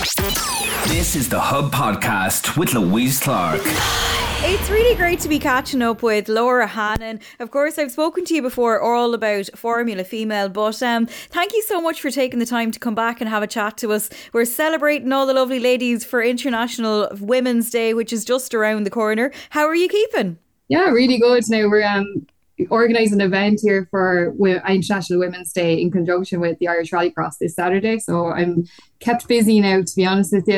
This is the Hub Podcast with Louise Clark. It's really great to be catching up with Laura Hannon. Of course, I've spoken to you before all about Formula Female, but thank you so much for taking the time to come back and have a chat to us. We're celebrating all the lovely ladies for International Women's Day, which is just around the corner. How are you keeping? Yeah, really good. Now we're organising an event here for International Women's Day in conjunction with the Irish Rallycross this Saturday. So I'm kept busy now, to be honest with you.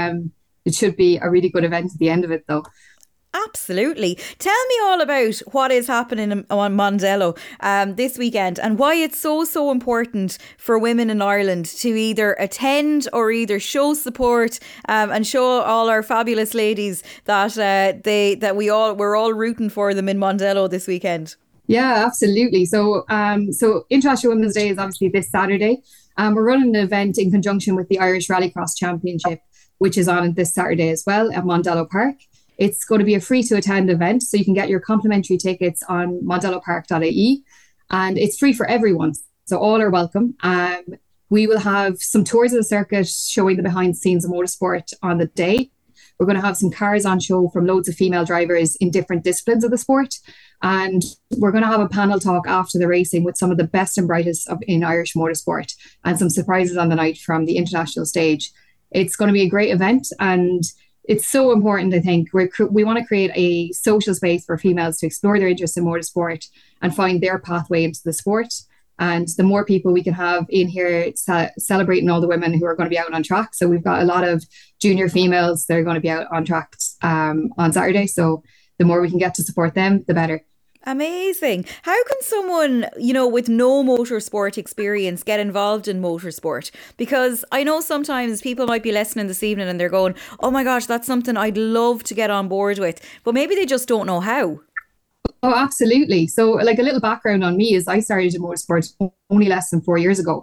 It should be a really good event at the end of it, though. Absolutely. Tell me all about what is happening on Mondello this weekend and why it's so important for women in Ireland to either attend or either show support and show all our fabulous ladies that we're all rooting for them in Mondello this weekend. Yeah, absolutely. So International Women's Day is obviously this Saturday. We're running an event in conjunction with the Irish Rallycross Championship, which is on this Saturday as well at Mondello Park. It's going to be a free to attend event, so you can get your complimentary tickets on mondellopark.ie, and it's free for everyone. So all are welcome. We will have some tours of the circuit showing the behind the scenes of motorsport on the day. We're going to have some cars on show from loads of female drivers in different disciplines of the sport. And we're going to have a panel talk after the racing with some of the best and brightest in Irish motorsport and some surprises on the night from the international stage. It's going to be a great event, and it's so important, I think. We want to create a social space for females to explore their interest in motorsport and find their pathway into the sport. And the more people we can have in here celebrating all the women who are going to be out on track. So we've got a lot of junior females that are going to be out on tracks on Saturday. So the more we can get to support them, the better. Amazing. How can someone, with no motorsport experience get involved in motorsport? Because I know sometimes people might be listening this evening and they're going, oh my gosh, that's something I'd love to get on board with. But maybe they just don't know how. Oh, absolutely. So like a little background on me is I started in motorsport only less than 4 years ago.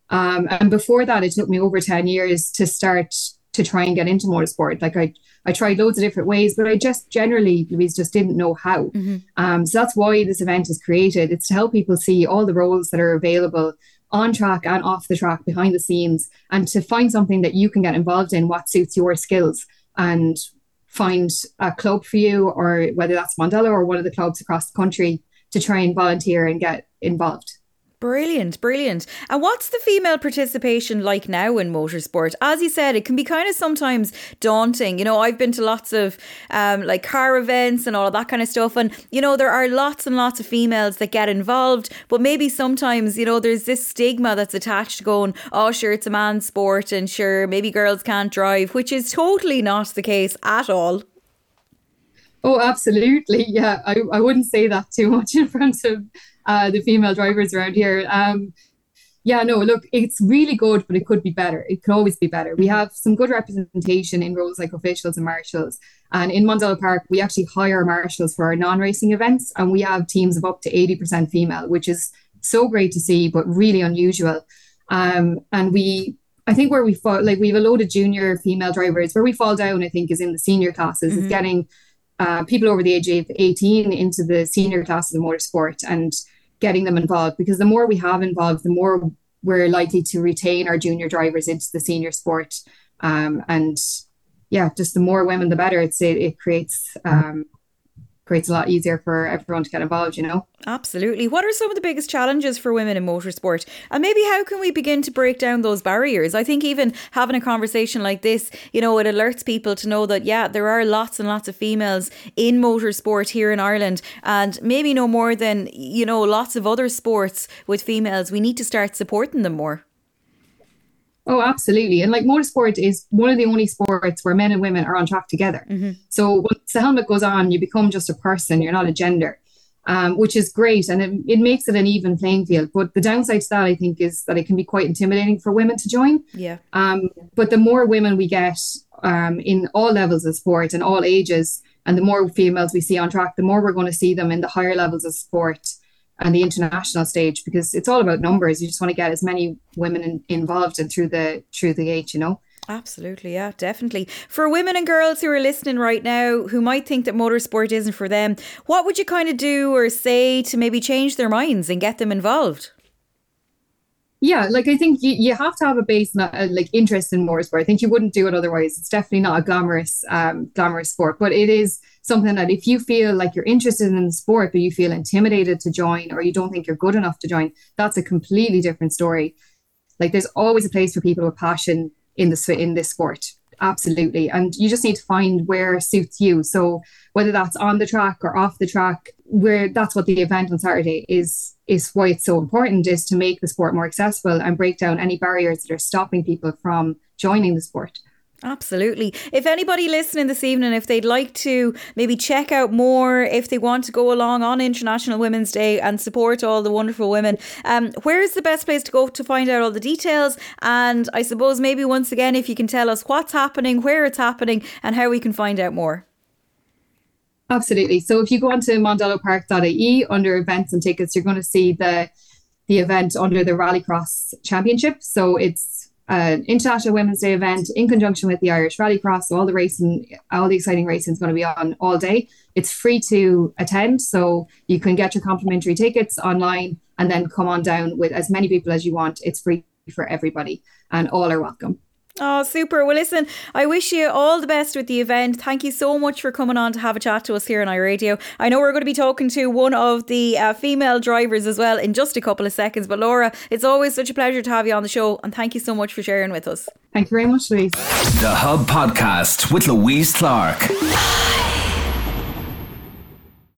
And before that, it took me over 10 years to start to try and get into motorsport. Like I tried loads of different ways, but I just generally, Louise, just didn't know how. Mm-hmm. So that's why this event is created. It's to help people see all the roles that are available on track and off the track, behind the scenes, and to find something that you can get involved in, what suits your skills, and find a club for you, or whether that's Mondello or one of the clubs across the country, to try and volunteer and get involved. Brilliant. And what's the female participation like now in motorsport? As you said, it can be kind of sometimes daunting. I've been to lots of like car events and all of that kind of stuff. And, there are lots and lots of females that get involved. But maybe sometimes, there's this stigma that's attached to going, oh, sure, it's a man's sport and sure, maybe girls can't drive, which is totally not the case at all. Oh, absolutely. Yeah, I wouldn't say that too much in front of the female drivers around here. Look, it's really good, but it could be better. It could always be better. We have some good representation in roles like officials and marshals. And in Mondello Park, we actually hire marshals for our non-racing events, and we have teams of up to 80% female, which is so great to see, but really unusual. And I think where we fall, like we have a load of junior female drivers. Where we fall down, I think, is in the senior classes. Is getting people over the age of 18 into the senior classes of motorsport and getting them involved, because the more we have involved, the more we're likely to retain our junior drivers into the senior sport. Just the more women, the better. It creates a lot easier for everyone to get involved, Absolutely. What are some of the biggest challenges for women in motorsport? And maybe how can we begin to break down those barriers? I think even having a conversation like this, it alerts people to know that, there are lots and lots of females in motorsport here in Ireland, and maybe no more than, lots of other sports with females. We need to start supporting them more. Oh, absolutely. And like motorsport is one of the only sports where men and women are on track together. Mm-hmm. So once the helmet goes on, you become just a person. You're not a gender, which is great. And it makes it an even playing field. But the downside to that, I think, is that it can be quite intimidating for women to join. Yeah. But the more women we get in all levels of sport and all ages, and the more females we see on track, the more we're going to see them in the higher levels of sport and the international stage, because it's all about numbers. You just want to get as many women involved and through the gate, Absolutely, yeah, definitely. For women and girls who are listening right now who might think that motorsport isn't for them, what would you kind of do or say to maybe change their minds and get them involved? Yeah, like I think you have to have a base like interest in motorsport. I think you wouldn't do it otherwise. It's definitely not a glamorous sport, but it is something that if you feel like you're interested in the sport, but you feel intimidated to join or you don't think you're good enough to join, that's a completely different story. Like there's always a place for people with passion in this sport. Absolutely. And you just need to find where suits you. So whether that's on the track or off the track, where that's what the event on Saturday is why it's so important, is to make the sport more accessible and break down any barriers that are stopping people from joining the sport. Absolutely. If anybody listening this evening, if they'd like to maybe check out more, if they want to go along on International Women's Day and support all the wonderful women, where's the best place to go to find out all the details? And I suppose maybe once again, if you can tell us what's happening, where it's happening and how we can find out more. Absolutely. So if you go onto mondellopark.ie under events and tickets, you're going to see the event under the Rallycross Championship. So it's an International Women's Day event in conjunction with the Irish Rallycross. So all the exciting racing is going to be on all day. It's free to attend, so you can get your complimentary tickets online and then come on down with as many people as you want. It's free for everybody and all are welcome. Oh, super. Well, listen, I wish you all the best with the event. Thank you so much for coming on to have a chat to us here on iRadio. I know we're going to be talking to one of the female drivers as well in just a couple of seconds. But Laura, it's always such a pleasure to have you on the show. And thank you so much for sharing with us. Thank you very much, Louise. The Hub Podcast with Louise Clark.